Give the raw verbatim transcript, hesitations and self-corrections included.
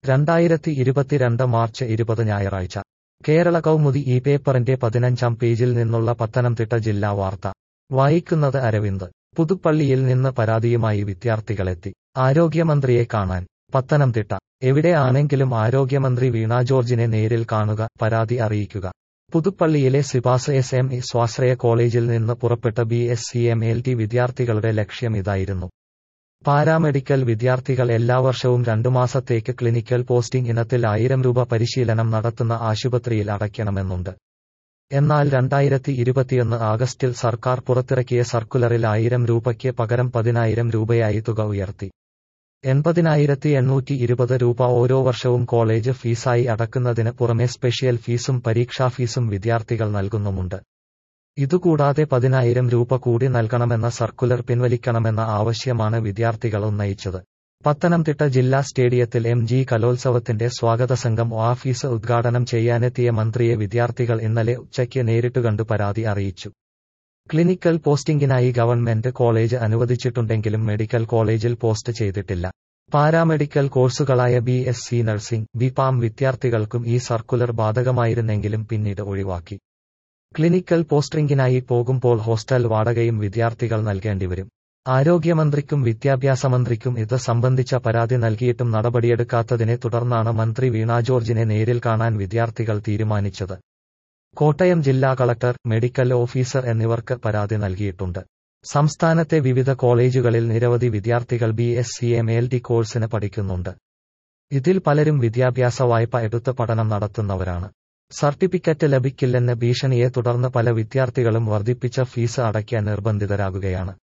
രണ്ടായിരത്തി ഇരുപത്തിരണ്ട് മാർച്ച് ഇരുപത് ഞായറാഴ്ച കേരള കൗമുദി ഈ പേപ്പറിന്റെ പതിനഞ്ചാം പേജിൽ നിന്നുള്ള പത്തനംതിട്ട ജില്ലാ വാർത്ത വായിക്കുന്നത് അരവിന്ദ്. പുതുപ്പള്ളിയിൽ നിന്ന് പരാതിയുമായി വിദ്യാർത്ഥികളെത്തി ആരോഗ്യമന്ത്രിയെ കാണാൻ. പത്തനംതിട്ട. എവിടെ ആണെങ്കിലും ആരോഗ്യമന്ത്രി വീണ ജോർജിനെ നേരിൽ കാണുക, പരാതി അറിയിക്കുക. പുതുപ്പള്ളിയിലെ സിബാസ് എസ് എം ഇ സ്വാശ്രയ കോളേജിൽ നിന്ന് പുറപ്പെട്ട B S C M L T വിദ്യാർത്ഥികളുടെ ലക്ഷ്യം ഇതായിരുന്നു. പാരാമെഡിക്കൽ വിദ്യാർത്ഥികൾ എല്ലാ വർഷവും രണ്ടു മാസത്തേക്ക് ക്ലിനിക്കൽ പോസ്റ്റിംഗ് ഇനത്തിൽ ആയിരം രൂപ പരിശീലനം നടത്തുന്ന ആശുപത്രിയിൽ അടയ്ക്കണമെന്നുണ്ട്. എന്നാൽ രണ്ടായിരത്തി ഇരുപത്തിയൊന്ന് ആഗസ്റ്റിൽ സർക്കാർ പുറത്തിറക്കിയ സർക്കുലറിൽ ആയിരം രൂപയ്ക്ക് പകരം പതിനായിരം രൂപയായി തുക ഉയർത്തി. എൺപതിനായിരത്തി എണ്ണൂറ്റി ഇരുപത് രൂപ ഓരോ വർഷവും കോളേജ് ഫീസായി അടക്കുന്നതിന് പുറമെ സ്പെഷ്യൽ ഫീസും പരീക്ഷാ ഫീസും വിദ്യാർത്ഥികൾ നൽകുന്നുമുണ്ട്. ഇതുകൂടാതെ പതിനായിരം രൂപ കൂടി നൽകണമെന്ന സർക്കുലർ പിൻവലിക്കണമെന്ന ആവശ്യമാണ് വിദ്യാർത്ഥികൾ ഉന്നയിച്ചത്. പത്തനംതിട്ട ജില്ലാ സ്റ്റേഡിയത്തിൽ എം ജി കലോത്സവത്തിന്റെ സ്വാഗത സംഘം ഓഫീസ് ഉദ്ഘാടനം ചെയ്യാനെത്തിയ മന്ത്രിയെ വിദ്യാർത്ഥികൾ ഇന്നലെ ഉച്ചയ്ക്ക് നേരിട്ടുകണ്ടു പരാതി അറിയിച്ചു. ക്ലിനിക്കൽ പോസ്റ്റിംഗിനായി ഗവൺമെന്റ് കോളേജ് അനുവദിച്ചിട്ടുണ്ടെങ്കിലും മെഡിക്കൽ കോളേജിൽ പോസ്റ്റ് ചെയ്തിട്ടില്ല. പാരാമെഡിക്കൽ കോഴ്സുകളായ B S C nursing, B pharm വിദ്യാർത്ഥികൾക്കും ഈ സർക്കുലർ ബാധകമായിരുന്നെങ്കിലും പിന്നീട് ഒഴിവാക്കി. ക്ലിനിക്കൽ പോസ്റ്റിംഗിനായി പോകുമ്പോൾ ഹോസ്റ്റൽ വാടകയും വിദ്യാർത്ഥികൾ നൽകേണ്ടിവരും. ആരോഗ്യമന്ത്രിക്കും വിദ്യാഭ്യാസമന്ത്രിക്കും ഇത് സംബന്ധിച്ച പരാതി നൽകിയിട്ടും നടപടിയെടുക്കാത്തതിനെ തുടർന്നാണ് മന്ത്രി വീണ ജോർജിനെ നേരിൽ കാണാൻ വിദ്യാർത്ഥികൾ തീരുമാനിച്ചത്. കോട്ടയം ജില്ലാ കളക്ടർ, മെഡിക്കൽ ഓഫീസർ എന്നിവർക്ക് പരാതി നൽകിയിട്ടുണ്ട്. സംസ്ഥാനത്തെ വിവിധ കോളേജുകളിൽ നിരവധി വിദ്യാർത്ഥികൾ B S C M L T കോഴ്സിന് പഠിക്കുന്നുണ്ട്. ഇതിൽ പലരും വിദ്യാഭ്യാസ വായ്പ എടുത്ത് പഠനം നടത്തുന്നവരാണ്. സർട്ടിഫിക്കറ്റ് ലഭിക്കില്ലെന്ന ഭീഷണിയെ തുടർന്ന് പല വിദ്യാർത്ഥികളും വർദ്ധിപ്പിച്ച ഫീസ് അടയ്ക്കാൻ നിർബന്ധിതരാകുകയാണ്.